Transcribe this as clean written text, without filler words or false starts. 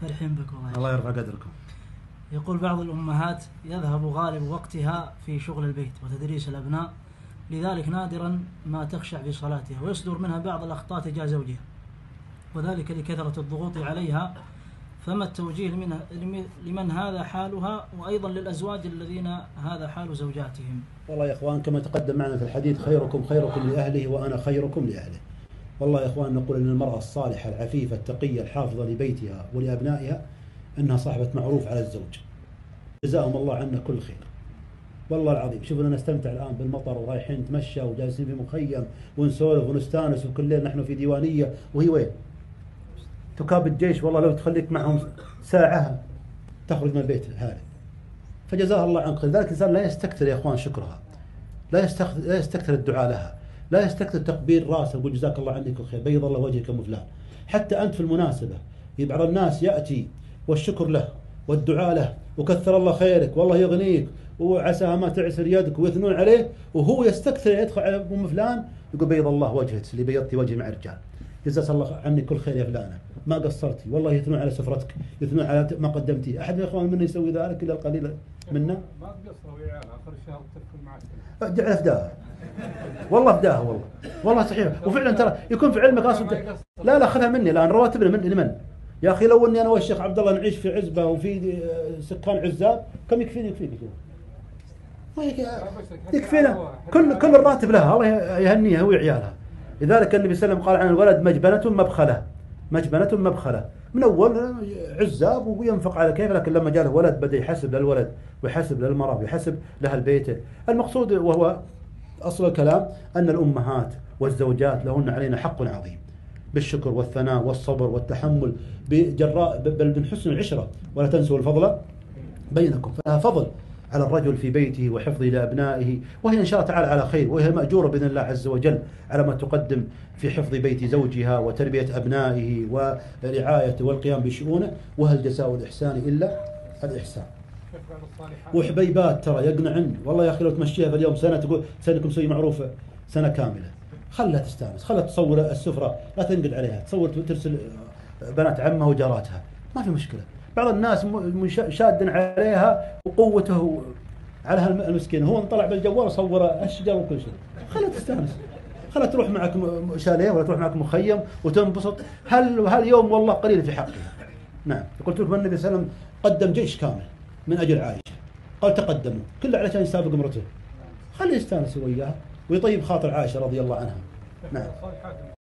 فرحين بك والله. الله يرفع قدركم. يقول بعض الأمهات يذهب غالب وقتها في شغل البيت وتدريس الأبناء، لذلك نادرا ما تخشع في صلاتها، ويصدر منها بعض الأخطاء تجاه زوجها، وذلك لكثرة الضغوط عليها. فما التوجيه لمن هذا حالها، وأيضا للأزواج الذين هذا حال زوجاتهم؟ والله يا إخوان كما تقدم معنا في الحديث خيركم خيركم لأهله وأنا خيركم لأهله. والله يا إخوان نقول أن المرأة الصالحة العفيفة التقية الحافظة لبيتها ولأبنائها أنها صاحبة معروف على الزوج، جزاهم الله عنا كل خير. والله العظيم شوفوا نستمتع الآن بالمطر ورايحين نتمشى وجالسين في مخيم ونسولف ونستانس، وكل ليل نحن في ديوانية، وهي وين؟ تكاب الجيش. والله لو تخليك معهم ساعة تخرج من البيت هذا. فجزاها الله عنك خير. ذلك الإنسان لا يستكثر يا إخوان شكرها، لا يستكثر الدعاء لها، لا يستكثر تقبيل راسه ويقول جزاك الله عنك كل خير، بيض الله وجهك أم فلان. حتى أنت في المناسبة بعض الناس يأتي والشكر له والدعاء له وكثر الله خيرك والله يغنيك وعساها ما تعسر يدك ويثنون عليه، وهو يستكثر يدخل على أم فلان يقول بيض الله وجهك اللي بيضتي وجهي مع الرجال، جزاك الله عنك كل خير يا فلانة ما قصرتي، والله يثنون على سفرتك، يثنون على ما قدمتي. أحد من الإخوان منا يسوي ذلك إلا القليل منا؟ ما تقصروا ويا عيال آخر الشهر تركوا معك. جعل فداها والله فداها والله صحيح. وفعلا ترى يكون في علمك اصلا. لا خذها مني الان رواتبنا من لمن؟ يا اخي لو اني انا والشيخ عبد الله نعيش في عزبه وفي سكان عزاب كم يكفيك يكفينا كل الراتب لها الله يهنيها هو وعيالها. لذلك النبي صلى الله عليه وسلم قال عن الولد مجبنة مبخلة من اول عزاب وينفق على كيف، لكن لما جاء له ولد بدا يحسب للولد ويحسب للمرأة ويحسب لها البيت. المقصود وهو أصل الكلام أن الأمهات والزوجات لهن علينا حق عظيم بالشكر والثناء والصبر والتحمل بل من حسن العشرة، ولا تنسوا الفضل بينكم. فلها فضل على الرجل في بيته وحفظه لأبنائه، وهي إن شاء الله تعالى على خير، وهي مأجورة بإذن الله عز وجل على ما تقدم في حفظ بيت زوجها وتربية أبنائه ورعايته والقيام بشؤونه. وهل جزاء الإحسان إلا الإحسان. وحبيبات ترى يقنعن والله يا أخي لو تمشيها في اليوم سنة تقول سنكم سوي معروفة سنة كاملة، خلها تستانس، خلها تصور السفرة لا تنقل عليها، تصور ترسل بنات عمها وجاراتها ما في مشكلة. بعض الناس شاد عليها وقوته على المسكين، هو طلع بالجوال صور الشجر وكل شيء، خلها تستانس، خلها تروح معك شاليه ولا تروح معك مخيم وتنبسط. هل يوم والله قليل في حقها. نعم قلت لكم النبي صلى الله عليه وسلم قدم جيش كامل من أجل عائشة، قال تقدموا كله علشان يسابق امرته، خليه يستانس وياها ويطيب خاطر عائشة رضي الله عنها. نعم.